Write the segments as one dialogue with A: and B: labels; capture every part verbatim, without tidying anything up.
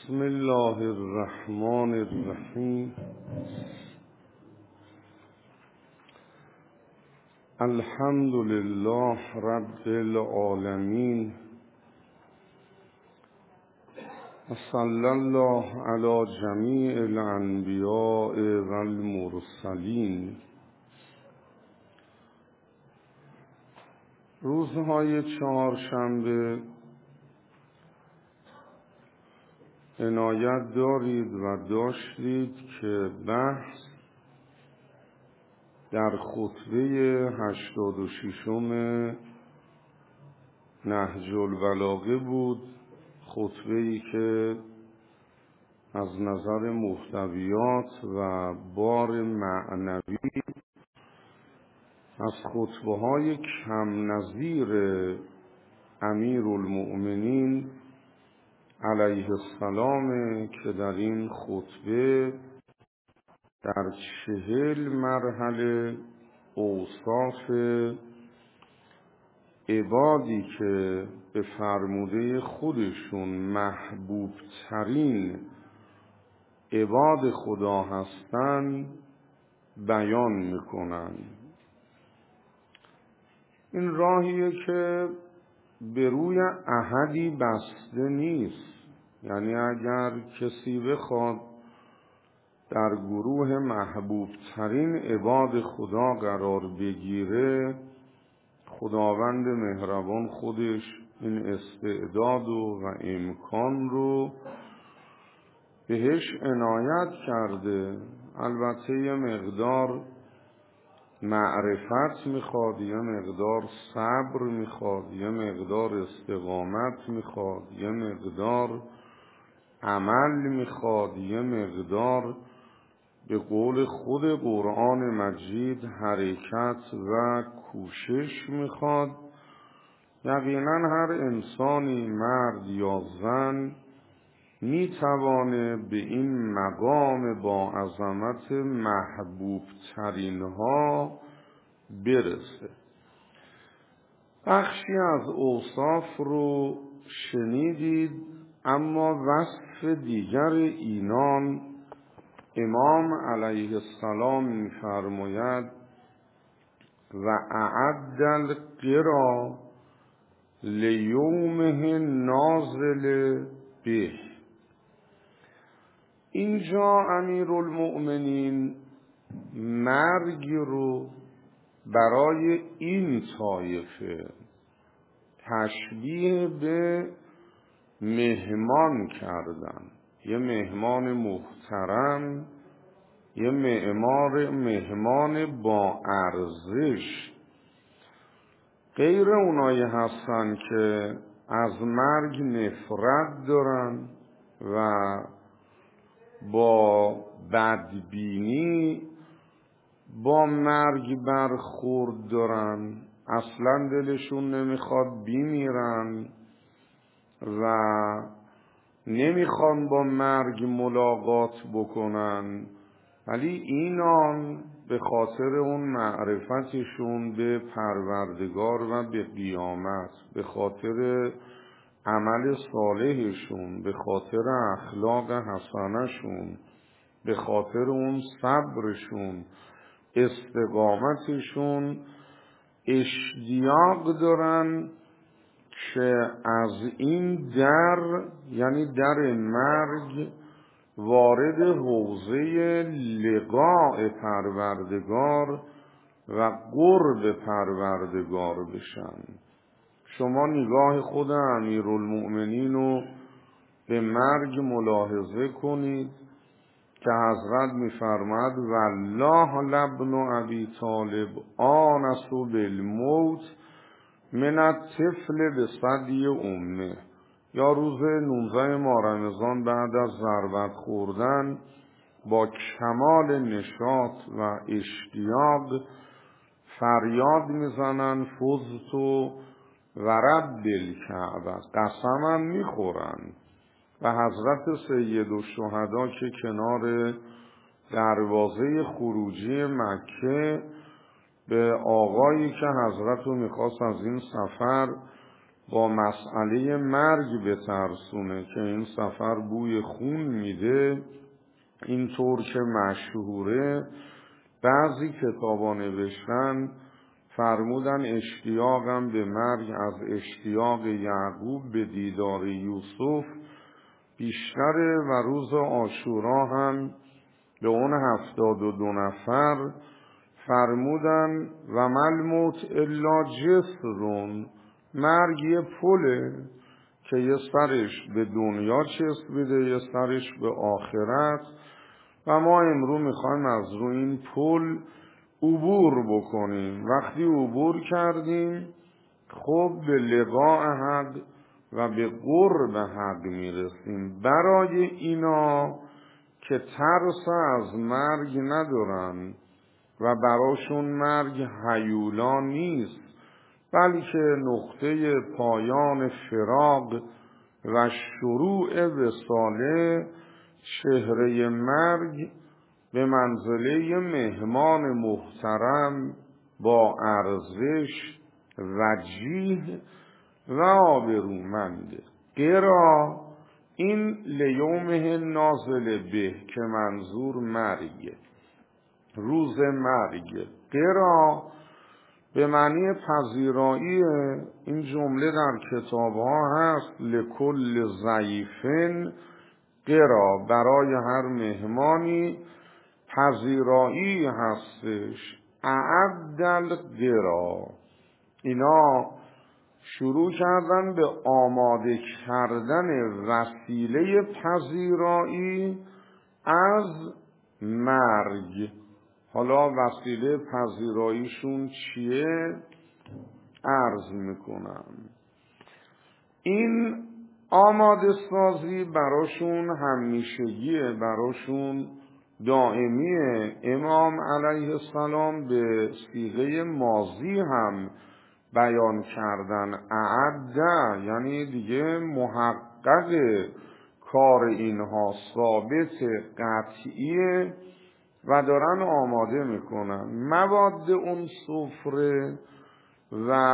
A: بسم الله الرحمن الرحیم. الحمد لله رب العالمین. صلی الله علی جمیع الانبیاء و المرسلین. روزهای چهارشنبه عنایت دارید و داشتید که بحث در خطبه هشتاد و ششم نهج البلاغه بود، خطبه‌ای که از نظر محتویات و بار معنوی از خطبه‌های کم نظیر امیرالمؤمنین علیه السلام که در این خطبه در چهل مرحله اوصاف عبادی که به فرموده خودشون محبوب ترین عباد خدا هستند بیان میکنن. این راهیه که به روی احدی بسته نیست، یعنی اگر کسی بخواد در گروه محبوب ترین عباد خدا قرار بگیره، خداوند مهربان خودش این استعداد و, و امکان رو بهش عنایت کرده. البته یه مقدار معرفت میخواد، یه مقدار صبر میخواد، یه مقدار استقامت میخواد، یه مقدار عمل میخواد، یه مقدار به قول خود قرآن مجید حرکت و کوشش میخواد. یقینا هر انسانی مرد یا زن میتوانه به این مقام با عظمت محبوب ترین ها برسه. بخشی از اوصاف رو شنیدید، اما وصف دیگر اینان امام علیه السلام می‌فرماید و اعد القرا لیومه نازل به. اینجا امیرالمؤمنین مرگ رو برای این طایفه تشبیه به مهمان کردن، یه مهمان محترم، یه معمار مهمان با ارزش. غیر اونایی هستن که از مرگ نفرت دارن و با بدبینی با مرگ برخورد دارن، اصلا دلشون نمیخواد بمیرن و نمیخوان با مرگ ملاقات بکنن، ولی اینان به خاطر اون معرفتشون به پروردگار و به قیامت، به خاطر عمل صالحشون، به خاطر اخلاق حسنشون، به خاطر اون صبرشون، استقامتشون، اشتیاق دارن که از این در، یعنی در مرگ، وارد حوزه لقاء پروردگار و قرب پروردگار بشن. شما نگاه خود امیرالمؤمنین رو به مرگ ملاحظه کنید که حضرت می‌فرماید والله لابن ابی طالب آنس بالموت من الطفل بثدی امه. یا روز نوزده ماه رمضان بعد از ضربت خوردن با کمال نشاط و اشتیاق فریاد میزنن فزت و رب الکعبه، قسمم میخورن. و حضرت سید الشهدا که کنار دروازه خروجی مکه به آقایی که حضرت رو میخواست از این سفر با مسئله مرگ بترسونه که این سفر بوی خون میده، اینطور که مشهوره. بعضی کتابا نوشتن فرمودن اشتیاقم به مرگ از اشتیاق یعقوب به دیدار یوسف بیشتره و روز عاشورا هم به اون هفتاد و دو نفر فرمودن و مل موت الا جسرون، مرگ یه پله که یه سرش به دنیا چسبیده یه سرش به آخرت و ما امرو میخوایم از رو این پل عبور بکنیم. وقتی عبور کردیم خب به لقاء حق و به قرب حق میرسیم. برای اینا که ترس از مرگ ندارن و براشون مرگ هیولا نیست، بلکه نقطه پایان فراق و شروع وصاله، چهره مرگ به منزله مهمان محترم با ارزش وجیه و آبرومند. قرا این لیومه نازل به که منظور مرگ، روز مرگ. قرا به معنی پذیرایی. این جمله در کتاب ها هست، لکل ضیفن قرا، برای هر مهمانی پذیرایی هستش. اعدل قرا، اینا شروع کردن به آماده کردن وسیله پذیرایی از مرگ. حالا وسیله پذیراییشون چیه؟ عرض میکنم. این آماده سازی براشون همیشگیه، براشون دائمیه. امام علیه السلام به صیغه ماضی هم بیان کردن، اعده، یعنی دیگه محقق کار اینها، ثابت قطعیه و دارن آماده میکنن. مواد اون سفره و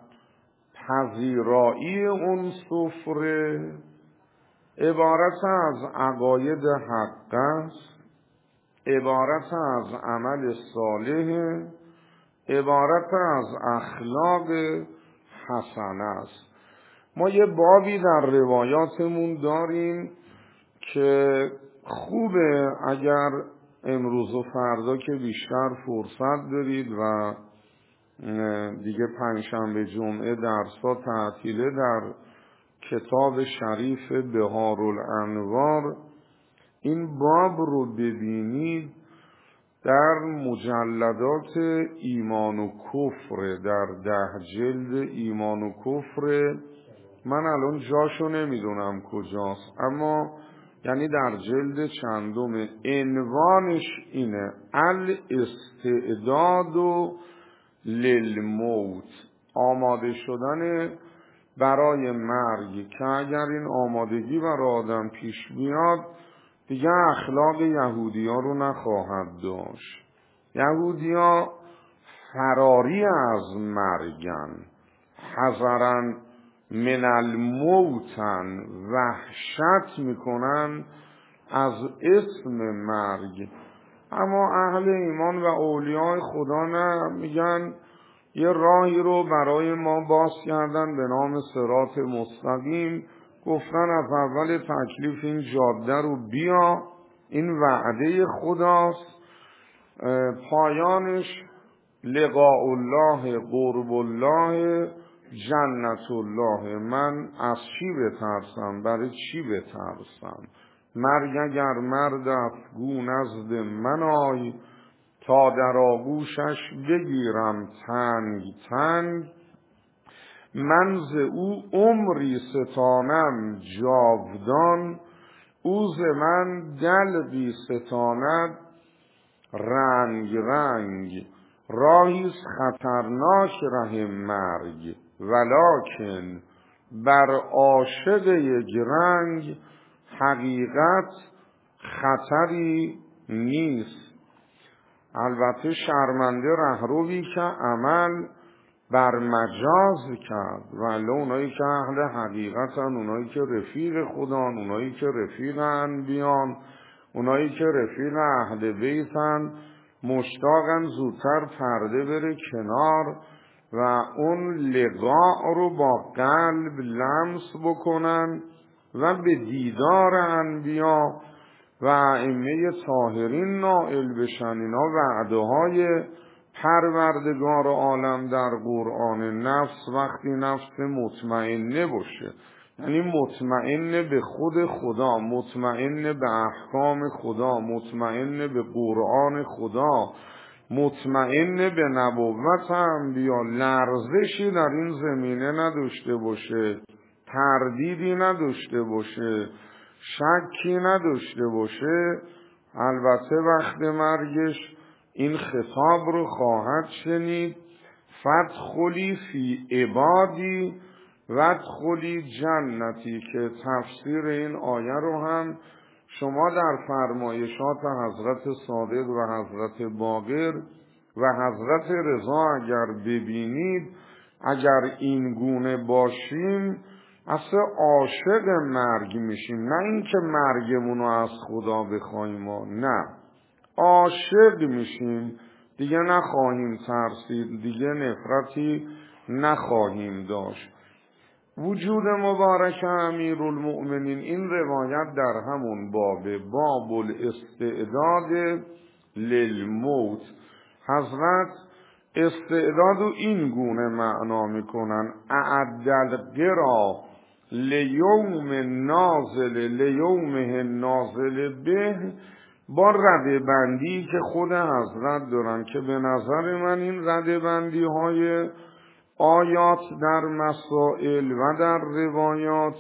A: پذیرایی اون سفره عبارت از عقاید حق است، عبارت از عمل صالح، عبارت از اخلاق حسن است. ما یه بابی در روایاتمون داریم که خوبه اگر امروز و فردا که بیشتر فرصت دارید و دیگه پنجشنبه جمعه درس‌ها تعطیله، در کتاب شریف بهار الانوار این باب رو ببینید. در مجلدات ایمان و کفر، در ده جلد ایمان و کفر، من الان جاشو نمیدونم کجاست، اما یعنی در جلد چندم، عنوانش اینه الاستعداد للموت، آماده شدن برای مرگ، که اگر این آمادگی برای آدم پیش بیاد دیگه اخلاق یهودی ها رو نخواهد داشت. یهودی ها فراری از مرگن، حذرن من الموتن، وحشت میکنن از اسم مرگ. اما اهل ایمان و اولیاء خدا نه، میگن یه راهی رو برای ما باز کردن به نام صراط مستقیم، گفتن از اول تکلیف این جاده رو بیا، این وعده خداست، پایانش لقاء الله، قرب الله، جنت الله. من از چی بترسم؟ برای چی بترسم؟ مرگ اگر مرد افگو نزد من آی، تا در آغوشش بگیرم تنگ تنگ، من ز او عمری ستانم جاودان، او ز من دلقی ستاند رنگ رنگ. راهیست خطرناک ره مرگ، ولکن بر عاشق یک رنگ، حقیقت خطری نیست. البته شرمنده رهروی که عمل بر مجاز کرد. ولی اونایی که اهل حقیقتن، اونایی که رفیق خدان، اونایی که رفیق انبیان، اونایی که رفیق اهل بیتن، مشتاقن زودتر پرده بره کنار و اون لقاء رو با قلب لمس بکنن و به دیدار انبیا و ائمه طاهرین نائل بشن. اینا وعده های پروردگار عالم در قرآن. نفس وقتی نفس مطمئنه باشه، یعنی مطمئن به خود خدا، مطمئن به احکام خدا، مطمئن به قرآن خدا، مطمئن به نبوت انبیا، لرزشی در این زمینه نداشته باشه، تردیدی نداشته باشه، شکی نداشته باشه، البته وقت مرگش این خطاب رو خواهد شنید: فادخلی فی عبادی وادخلی جنتی، که تفسیر این آیه رو هم شما در فرمایشات حضرت صادق و حضرت باقر و حضرت رضا اگر ببینید، اگر این گونه باشیم اصلا عاشق مرگ میشیم. نه اینکه مرگمون رو از خدا بخوایم، ما نه، عاشق میشیم، دیگه نخواهیم ترسید، دیگه نفرتی نخواهیم داشت. وجود مبارک امیرالمؤمنین، این روایت در همون باب باب الاستعداد للموت، حضرت استعداد و این گونه معنا میکنن: اعد القرا لیوم نازل لیومه نازل به، با رده بندی که خود حضرت دارن، که به نظر من این رده بندی های آیات در مسائل و در روایات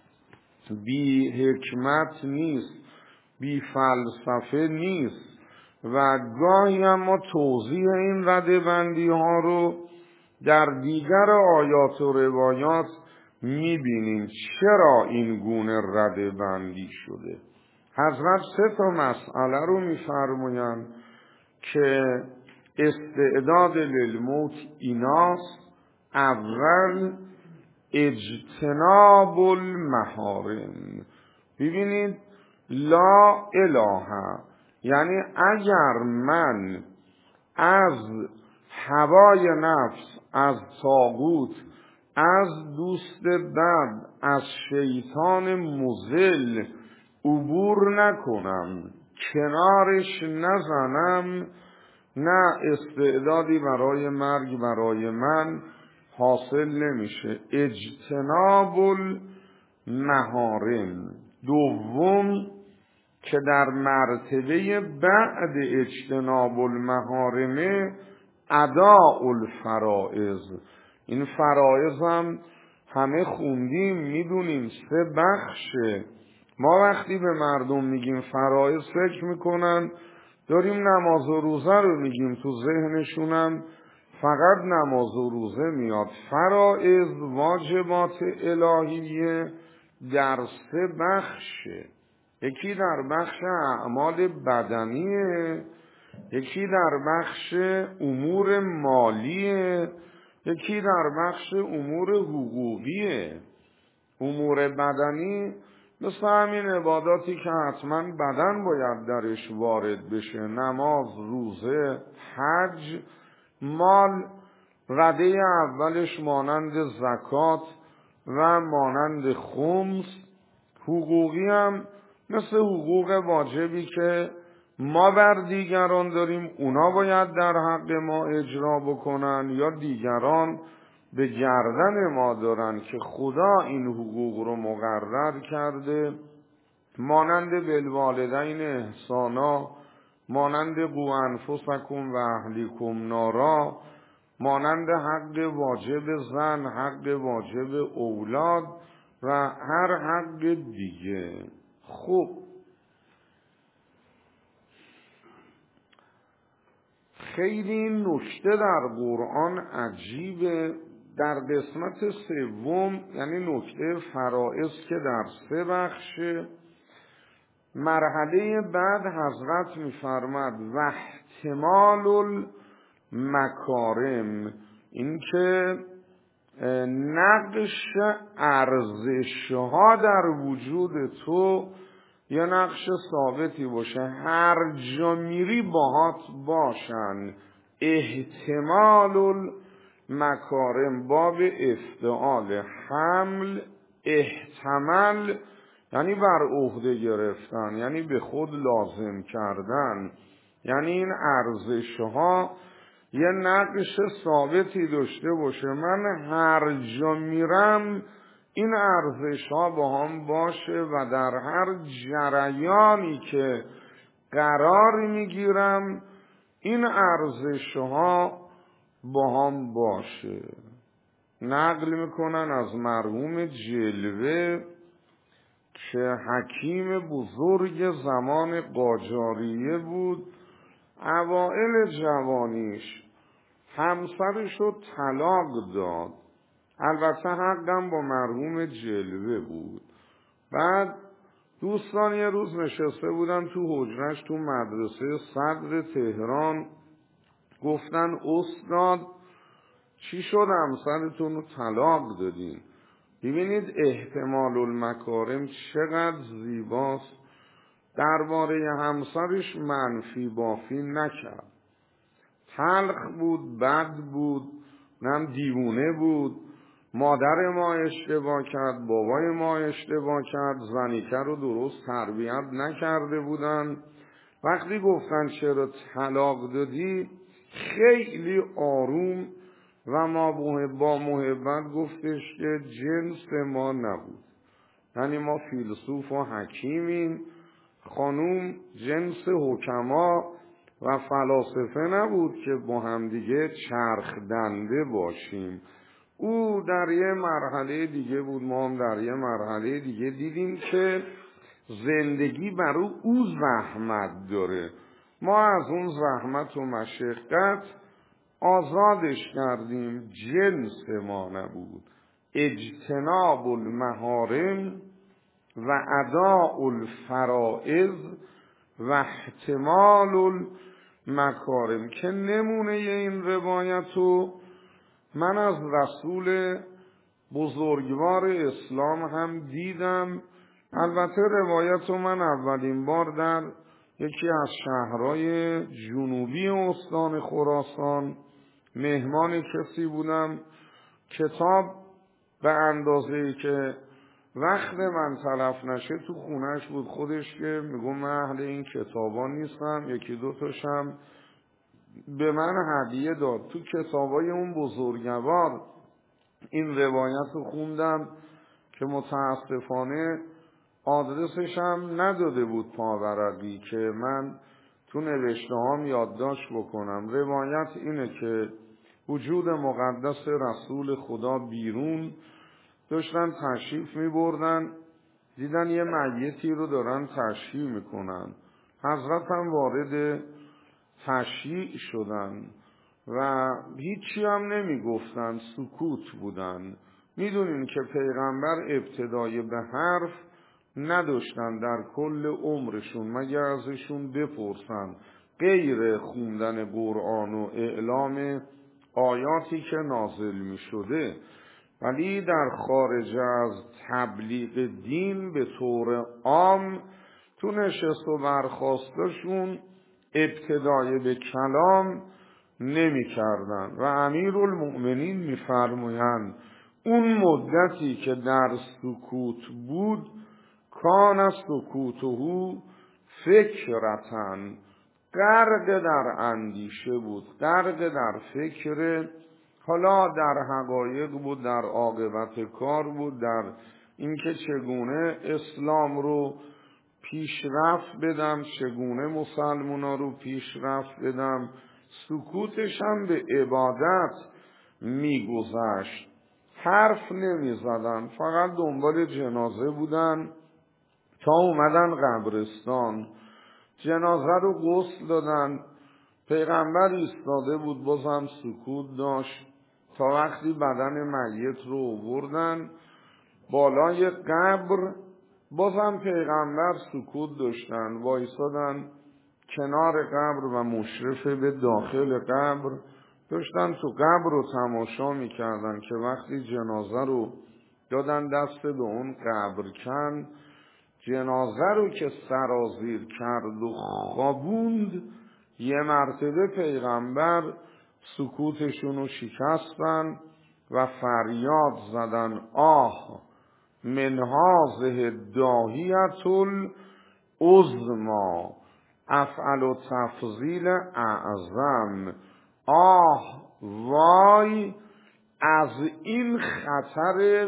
A: بی حکمت نیست، بی فلسفه نیست و گاهی هم ما توضیح این رده بندی ها رو در دیگر آیات و روایات میبینیم چرا این گونه رده بندی شده. حضرت سه تا مسئله رو میفرمایند که استعداد للموت ایناست: اول اجتناب المحارم. ببینید، لا اله، یعنی اگر من از هوای نفس، از طاغوت، از دوست بد، از شیطان مضل عبور نکنم، کنارش نزنم، نه استعدادی برای مرگ برای من حاصل نمیشه. اجتناب المحارم. دوم، که در مرتبه بعد اجتناب المحارم اداء الفرائض. این فرائض هم همه خوندیم، میدونیم سه بخشه. ما وقتی به مردم میگیم فرائض فکر میکنن داریم نماز و روزه رو میگیم، تو ذهنشونم فقط نماز و روزه میاد. فرائض، واجبات الهیه، در سه بخشه. یکی در بخش اعمال بدنیه، یکی در بخش امور مالیه، یکی در بخش امور حقوقیه. امور بدنی مثل همین عباداتی که حتما بدن باید درش وارد بشه: نماز، روزه، حج. مال، رده اولش مانند زکات و مانند خمس. حقوقی هم مثل حقوق واجبی که ما بر دیگران داریم، اونا باید در حق ما اجرا بکنن، یا دیگران به گردن ما دارن که خدا این حقوق رو مقرر کرده، مانند بالوالدین احسانا، مانند قو انفسکم و اهلیکم نارا، مانند حق واجب زن، حق واجب اولاد و هر حق دیگه. خب خیلی نکته در قرآن عجیبه. در قسمت سوم، یعنی نکته فرائض که در سه بخشه، مرحله بعد حضرت می‌فرماد و احتمال المکارم. اینکه نقش ارزش‌ها در وجود تو یه نقش ثابتی باشه، هر جا میری باهات باشن. احتمال المکارم، باب افتعال، حمل، احتمل یعنی بر عهده گرفتن، یعنی به خود لازم کردن. یعنی این ارزش‌ها یه نقش ثابتی داشته باشه، من هر جا میرم این ارزش‌ها با هم باشه و در هر جریانی که قرار میگیرم این ارزش‌ها با هم باشه. نقل میکنن از مرحوم جلوه که حکیم بزرگ زمان قاجاریه بود، اوائل جوانیش همسرش رو طلاق داد، البته حقم با مرحوم جلوه بود. بعد دوستان یه روز نشسته بودن تو حجرش تو مدرسه صدر تهران، گفتن استاد چی شد همسرتون رو طلاق دادین؟ ببینید احتمال المکارم چقدر زیباست، درباره همسرش منفی بافی نکرد. تلخ بود، بد بود، نم دیوونه بود، مادر ما اشتباه کرد، بابای ما اشتباه کرد، زنیکه رو درست تربیت نکرده بودن. وقتی گفتن چرا طلاق دادی خیلی آروم و ما با محبت گفتش که جنس ما نبود، یعنی ما فیلسوف و حکیمیم، خانوم جنس حکما و فلاسفه نبود که با همدیگه چرخ دنده باشیم. او در یه مرحله دیگه بود، ما هم در یه مرحله دیگه دیدیم که زندگی برای او زحمت داره، ما از اون زحمت و مشقت آزادش کردیم، جنس ما نبود. اجتناب المحارم و اداء الفرائض و احتمال المکارم که نمونه این روایتو من از رسول بزرگوار اسلام هم دیدم. البته روایتو من اولین بار در یکی از شهرهای جنوبی استان خراسان مهمان کسی بودم، کتاب به اندازه‌ای که وقت من تلف نشه تو خونهش بود، خودش که میگم من اهل این کتابا نیستم، یکی دو تاشم به من هدیه داد. تو کتابای اون بزرگوار این روایت رو خوندم که متاسفانه آدرسش هم نداده بود پاورقی که من تو نوشته هام یادداشت بکنم. روایت اینه که وجود مقدس رسول خدا بیرون داشتن تشریف می بردن، دیدن یه میتی رو دارن تشییع میکنن، حضرت هم وارد تشییع شدن و هیچی هم نمی گفتن، سکوت بودن. میدونین که پیغمبر ابتدای به حرف نداشتن در کل عمرشون مگر ازشون بپرسن، غیر خوندن قرآن و اعلام آیاتی که نازل می شده. ولی در خارج از تبلیغ دین به طور عام تو نشست و برخاستشون ابتدای به کلام نمی کردن و امیرالمؤمنین می فرمایند اون مدتی که در سکوت بود کان سکوته فکرتن، غرق در اندیشه بود، غرق در فکر، حالا در حقایق بود، در عاقبت کار بود، در اینکه چگونه اسلام رو پیشرفت بدم، چگونه مسلمونا رو پیشرفت بدم. سکوتش هم به عبادت میگذشت، حرف نمیزدن، فقط دنبال جنازه بودن تا اومدن قبرستان، جنازه رو غسل دادن، پیغمبر ایستاده بود بازم سکوت داشت تا وقتی بدن میت رو آوردن بالای قبر، بازم پیغمبر سکوت داشتن، وایسادن کنار قبر و مشرف به داخل قبر داشتن تو قبر رو تماشا میکردن که وقتی جنازه رو دادن دست به اون قبرکن، جنازه رو که سرازیر کرد و خوابوند، یه مرتبه پیغمبر سکوتشون رو شکستن و فریاد زدن آه من هذه الداهیة العظمی افعل تفضیل اعظم. آه وای از این خطر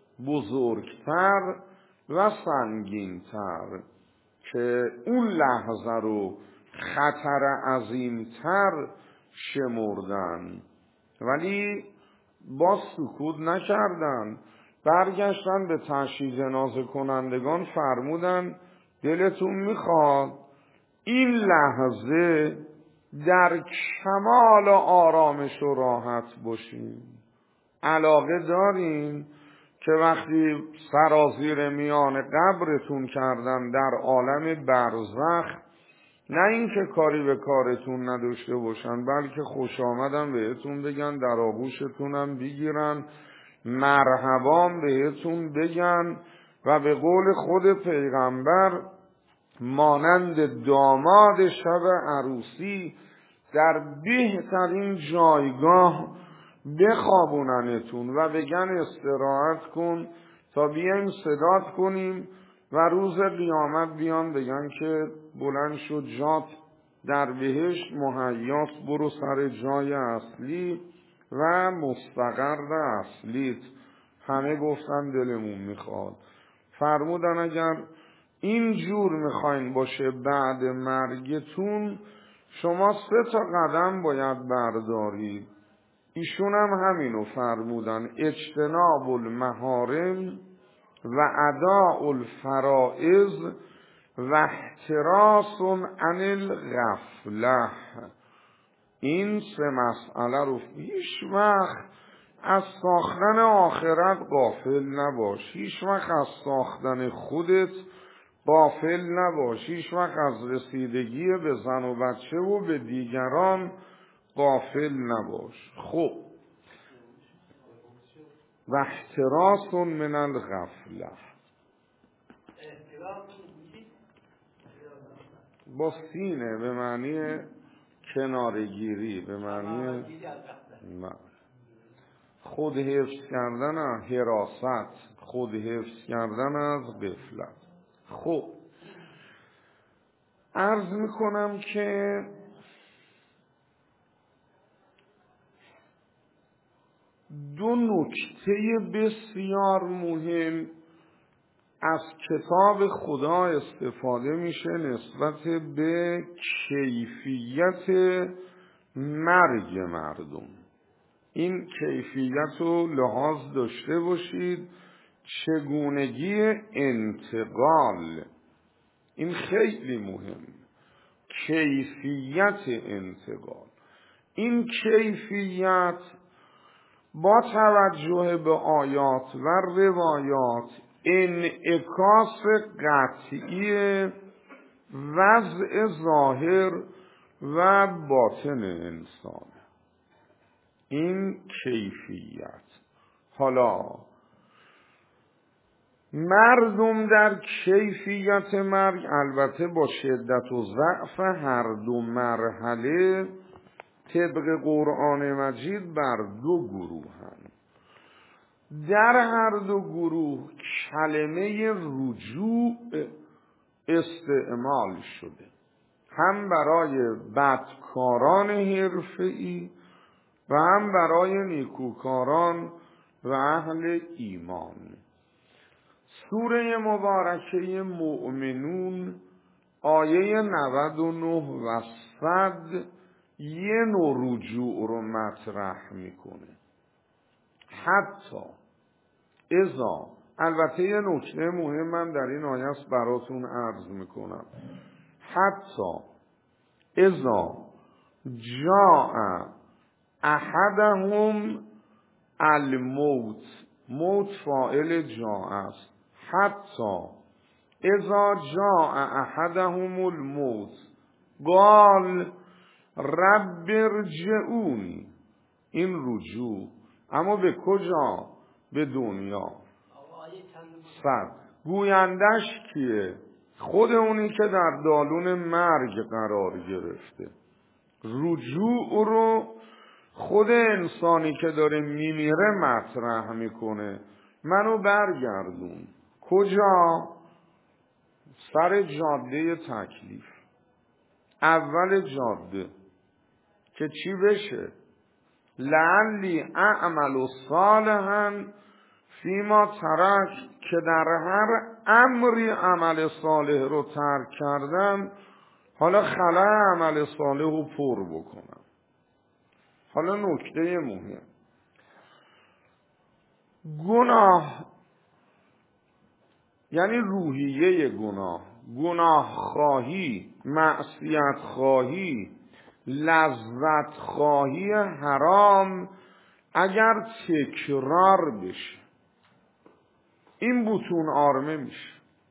A: بزرگتر و سنگینتر که اون لحظه رو خطر عظیمتر شمردن، ولی با سکوت نکردن. برگشتن به تشییع جنازه کنندگان فرمودن دلتون میخواد این لحظه در کمال آرامش و راحت باشین؟ علاقه دارین که وقتی سرازیر میان قبرتون کردن در عالم برزخ، نه اینکه کاری به کارتون نداشته باشن، بلکه خوش آمدن بهتون بگن، در آغوشتونم بگیرن، مرحبا بهتون بگن و به قول خود پیغمبر مانند داماد شب عروسی در بهترین جایگاه بخوابوننتون و بگن استراحت کن تا بیایم صدات کنیم و روز قیامت بیان بگن که بلند شد جات در بهشت مهیاست، برو سر جای اصلی و مستقر اصلیت. همه گفتن دلمون میخواد. فرمودن اگر این جور میخواین باشه بعد مرگتون، شما سه تا قدم باید بردارید. ایشون هم همینو فرمودن، اجتناب المحارم و اداء الفرائض و احتراس عن الغفله. این سه مسئله رو هیچ وقت از ساختن آخرت غافل نباش، هیچ وقت از ساختن خودت غافل نباش، هیچ وقت از رسیدگی به زن و بچه و به دیگران غافل نباش. خب و احتراس من الغفله، با سینه به معنی کنارگیری، به معنی خود حفظ کردن، حراست، خود حفظ کردن از غفلت. خب عرض میکنم که دو نکته بسیار مهم از کتاب خدا استفاده میشه نسبت به کیفیت مرگ مردم. این کیفیت رو لحاظ داشته باشید، چگونگی انتقال، این خیلی مهم، کیفیت انتقال. این کیفیت با توجه به آیات و روایات انعکاس قطعی وضع ظاهر و باطن انسان. این کیفیت. حالا مردم در کیفیت مرگ البته با شدت و ضعف هر دو مرحله طبق قرآن مجید بر دو گروه هم. در هر دو گروه کلمه رجوع استعمال شده، هم برای بدکاران حرفه‌ای و هم برای نیکوکاران و اهل ایمان. سوره مبارکه مؤمنون آیه نود و نه و صد یه نوع رجوع رو مطرح میکنه. حتی اذا، البته یه نکته مهم من در این آیه است براتون عرض میکنم، حتی اذا جاء احدهم الموت، موت فاعل جاء است، حتی اذا جاء احدهم الموت قال رب ارجعونی، این رجوع. اما به کجا؟ به دنیا. صد. گویندش کیه؟ خود اونی که در دالون مرگ قرار گرفته. رجوع رو خود انسانی که داره میمیره مطرح میکنه. منو برگردون. کجا؟ سر جاده تکلیف. اول جاده که چی بشه؟ لعلی اعمل صالحا فیما ترک، که در هر امری عمل صالح رو ترک کردم حالا خلا عمل صالح رو پر بکنم. حالا نکته مهم، گناه یعنی روحیه گناه، گناه خواهی، معصیت خواهی، لذت خواهی حرام اگر تکرار بشه این بطون آرمه میشه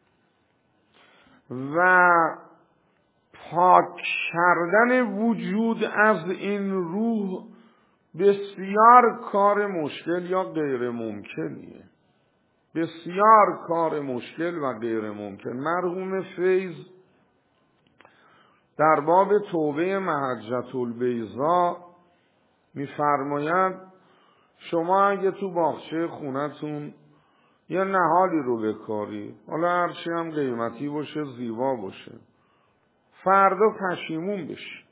A: و پاک کردن وجود از این روح بسیار کار مشکل یا غیر ممکنیه، بسیار کار مشکل و غیر ممکن. مرحوم فیض در باب توبه محجة البیضا میفرماید شما اگه تو باغچه خونتون یه نهالی رو بکاری، حالا هرچی هم قیمتی باشه زیبا باشه، فردا پشیمون بشی،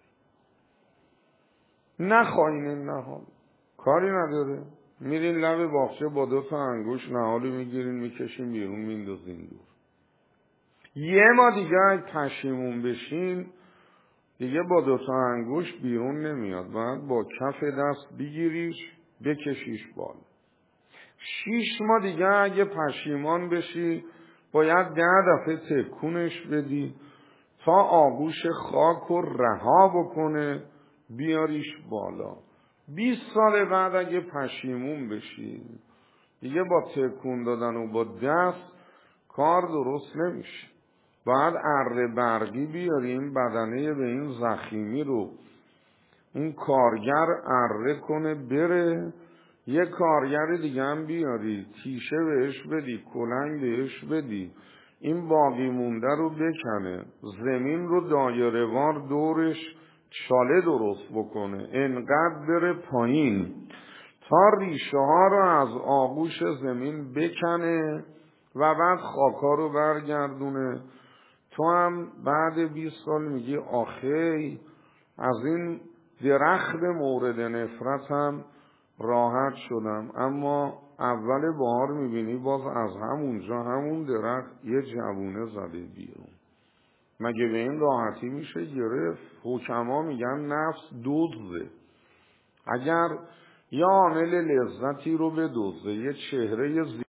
A: نخواین این نهال، کاری نداره، میرین لب باغچه با دو تا انگوش نهالی میگیرین میکشین بیرون میندازین دور. یه ما دیگه اگه پشیمون بشین دیگه با دو تا انگوش بیرون نمیاد، باید با کف دست بگیریش بکشیش بالا. شیش ماه دیگه اگه پشیمان بشی باید ده دفعه تکونش بدی تا آغوش خاک رو رها بکنه بیاریش بالا. بیست سال بعد اگه پشیمون بشی دیگه با تکون دادن و با دست کار درست نمیشه، باید اره برقی بیاریم بدنه به این زخیمی رو اون کارگر اره کنه بره، یه کارگر دیگه هم بیاری تیشه بهش بدی، کلنگ بهش بدی، این باقی مونده رو بکنه، زمین رو دایره وار دورش چاله درست بکنه، انقدر بره پایین تا ریشه ها رو از آغوش زمین بکنه و بعد خاکا رو برگردونه. تو هم بعد بیست سال میگی آخی از این درخت مورد نفرتم راحت شدم، اما اول بهار میبینی باز از همونجا همون درخت یه جوونه زده بیرون. مگه به این راحتی میشه گرفت؟ حکما میگن نفس دزده، اگر یه عامل لذتی رو به دزده، یه چهره